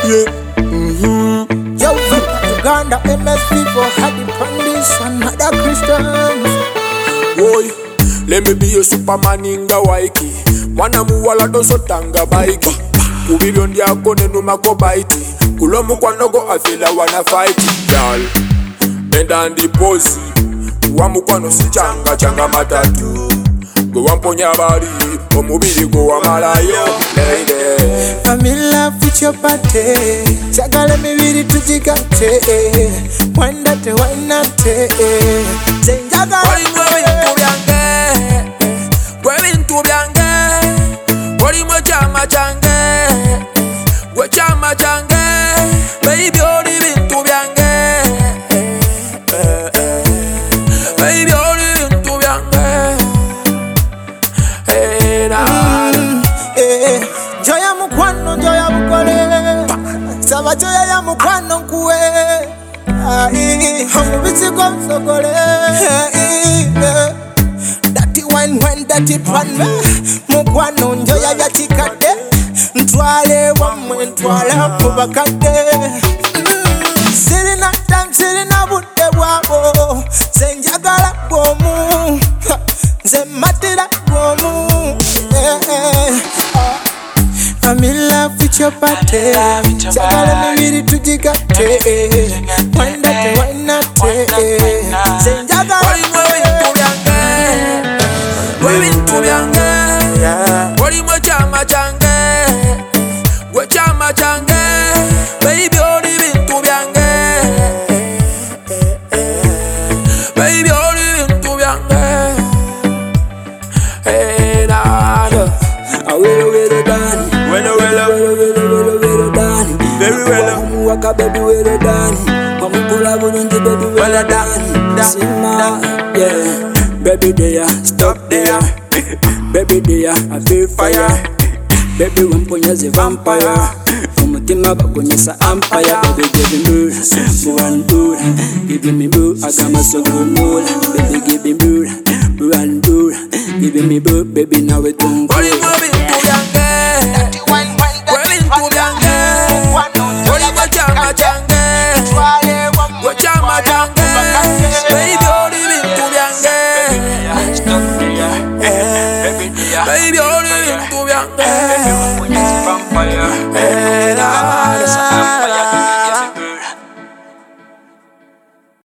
Yo, Uganda, MS people had the condition, other Christians. Boy, let me be your Superman inga waiki. Mwana muwala doso tanga baiki. Kubiliondi yako nenu mako baiti. Kulomu kwa nogo afila wana fight. Y'all, benda andi posi. Wamu kwa no si changa matatu. Go wamponya bari, omubili go wamalayo. Lady, Famila future party. Chagale mibiri tujikate. Wendate wainate. Senjaga Oli mwe bintu byange. Gwe bintu byange. Oli mwe chama change. Gwe chama change. Baby oli bintu byange. Baby oli bintu byange. Joya mukwano, joya mukole. Saba joya ya mukwano nkuwe. Omubisi kwa msogole. Dati wine, dati pan. Mukwano njoya ya chikade. Ntwale wamwe, ntwale mubakade. Sirina time, sirina bude wabo. Senjagala gomu. Zematira gomu. Famila future party. Chagale mibiri tujikate. Wendate wainate. Senjaga Oli mwe bintu byange. Gwe bintu byange. Oli mwe chama change. Gwe chama change. Baby oli bintu byange. Baby oli bintu byange. Hey nada. Awele dani. Well done. Very well. Waka baby well done. Wamukula bulungi baby well done. Sima, yeah. Baby there, stop there. Baby there, I feel fire. Baby wamponya ze vampire. Umutima bakonyesa empire. Baby give me mood, more and mood. Give me mood, I got my so good mood. Baby give me mood, more and mood. Give me mood, baby now we don't go.